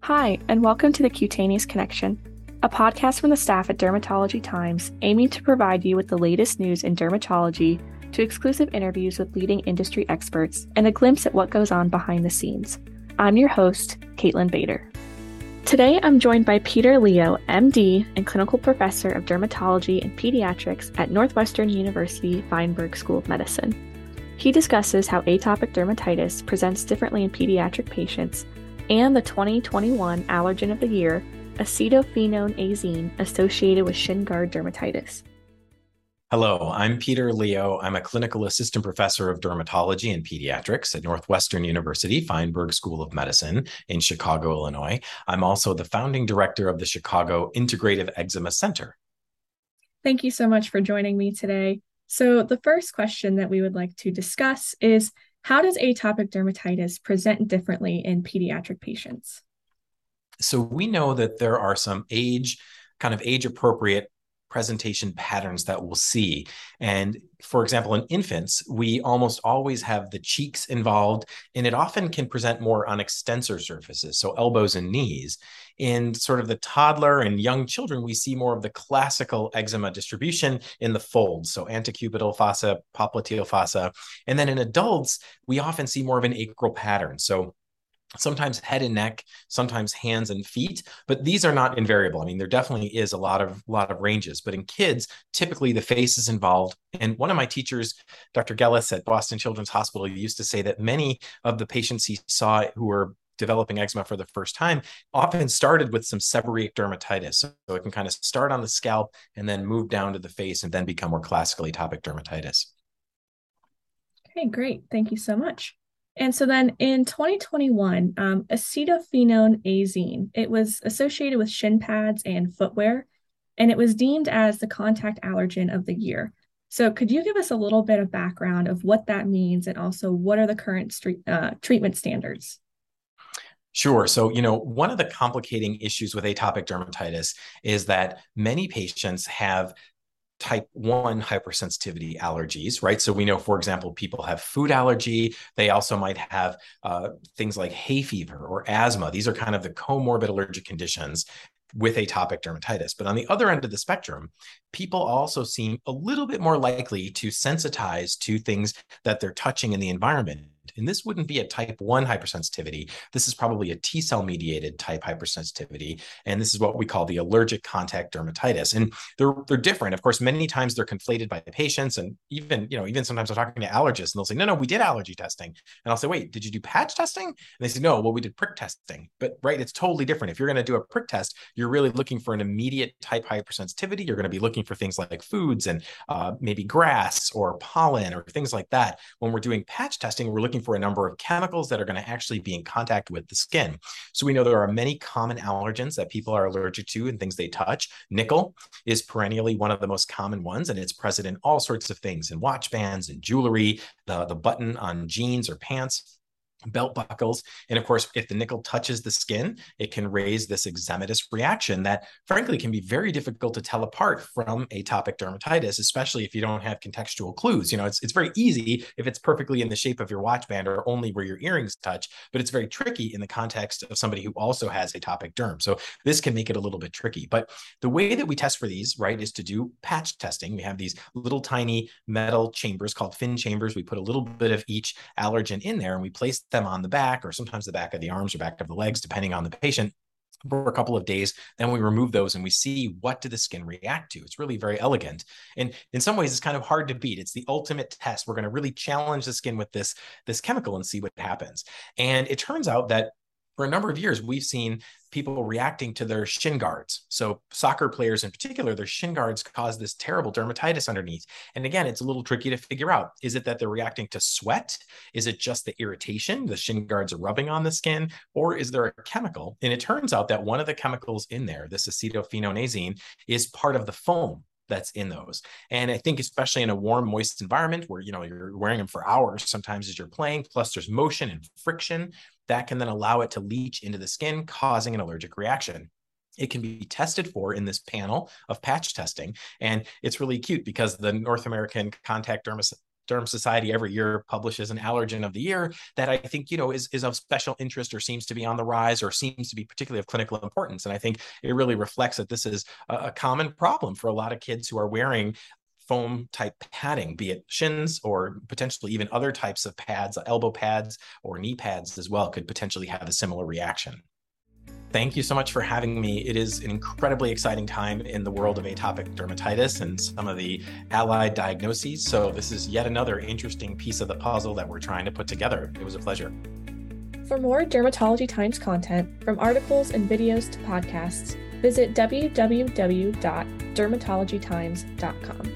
Hi, and welcome to the Cutaneous Connection, a podcast from the staff at Dermatology Times aiming to provide you with the latest news in dermatology, to exclusive interviews with leading industry experts, and a glimpse at what goes on behind the scenes. I'm your host, Caitlin Bader. Today, I'm joined by Peter Leo, MD and Clinical Professor of Dermatology and Pediatrics at Northwestern University Feinberg School of Medicine. He discusses how atopic dermatitis presents differently in pediatric patients and the 2021 allergen of the year, acetophenone azine, associated with Sjengard dermatitis. Hello, I'm Peter Leo. I'm a clinical assistant professor of dermatology and pediatrics at Northwestern University Feinberg School of Medicine in Chicago, Illinois. I'm also the founding director of the Chicago Integrative Eczema Center. Thank you so much for joining me today. So the first question that we would like to discuss is, how does atopic dermatitis present differently in pediatric patients? So we know that there are some age-appropriate presentation patterns that we'll see. And for example, in infants, we almost always have the cheeks involved, and it often can present more on extensor surfaces, so elbows and knees. In sort of the toddler and young children, we see more of the classical eczema distribution in the folds, so antecubital fossa, popliteal fossa. And then in adults, we often see more of an acral pattern. So sometimes head and neck, sometimes hands and feet, but these are not invariable. I mean, there definitely is a lot of ranges, but in kids, typically the face is involved. And one of my teachers, Dr. Gellis at Boston Children's Hospital, used to say that many of the patients he saw who were developing eczema for the first time often started with some seborrheic dermatitis. So it can kind of start on the scalp and then move down to the face and then become more classical atopic dermatitis. Okay, great. Thank you so much. And so then in 2021, acetophenone azine, it was associated with shin pads and footwear, and it was deemed as the contact allergen of the year. So could you give us a little bit of background of what that means, and also what are the current treatment standards? Sure. So, one of the complicating issues with atopic dermatitis is that many patients have type 1 hypersensitivity allergies, right? So we know, for example, people have food allergy. They also might have things like hay fever or asthma. These are kind of the comorbid allergic conditions with atopic dermatitis. But on the other end of the spectrum, people also seem a little bit more likely to sensitize to things that they're touching in the environment. And this wouldn't be a type 1 hypersensitivity. This is probably a T cell mediated type hypersensitivity. And this is what we call the allergic contact dermatitis. And they're different. Of course, many times they're conflated by patients. And even sometimes I'm talking to allergists and they'll say, no, we did allergy testing. And I'll say, wait, did you do patch testing? And they say, no, well, we did prick testing. But right, it's totally different. If you're going to do a prick test, you're really looking for an immediate type hypersensitivity. You're going to be looking for things like foods and maybe grass or pollen or things like that. When we're doing patch testing, we're looking for a number of chemicals that are going to actually be in contact with the skin. So we know there are many common allergens that people are allergic to and things they touch. Nickel is perennially one of the most common ones, and it's present in all sorts of things, in watch bands and jewelry, the button on jeans or pants, belt buckles. And of course, if the nickel touches the skin, it can raise this eczematous reaction that frankly can be very difficult to tell apart from atopic dermatitis, especially if you don't have contextual clues. It's very easy if it's perfectly in the shape of your watch band or only where your earrings touch, but it's very tricky in the context of somebody who also has atopic derm. So this can make it a little bit tricky. But the way that we test for these, right, is to do patch testing. We have these little tiny metal chambers called Finn chambers. We put a little bit of each allergen in there and we place them on the back, or sometimes the back of the arms or back of the legs, depending on the patient, for a couple of days. Then we remove those and we see what did the skin react to. It's really very elegant. And in some ways, it's kind of hard to beat. It's the ultimate test. We're going to really challenge the skin with this chemical and see what happens. And it turns out that for a number of years, we've seen people reacting to their shin guards. So soccer players in particular, their shin guards cause this terrible dermatitis underneath. And again, it's a little tricky to figure out. Is it that they're reacting to sweat? Is it just the irritation? The shin guards are rubbing on the skin? Or is there a chemical? And it turns out that one of the chemicals in there, this acetophenone azine, is part of the foam that's in those. And I think especially in a warm, moist environment where, you're wearing them for hours, sometimes as you're playing, plus there's motion and friction, that can then allow it to leach into the skin, causing an allergic reaction. It can be tested for in this panel of patch testing. And it's really cute because the North American Contact Derm Society every year publishes an allergen of the year that I think, is of special interest or seems to be on the rise or seems to be particularly of clinical importance. And I think it really reflects that this is a common problem for a lot of kids who are wearing foam type padding, be it shins or potentially even other types of pads, elbow pads or knee pads as well, could potentially have a similar reaction. Thank you so much for having me. It is an incredibly exciting time in the world of atopic dermatitis and some of the allied diagnoses. So this is yet another interesting piece of the puzzle that we're trying to put together. It was a pleasure. For more Dermatology Times content, from articles and videos to podcasts, visit www.dermatologytimes.com.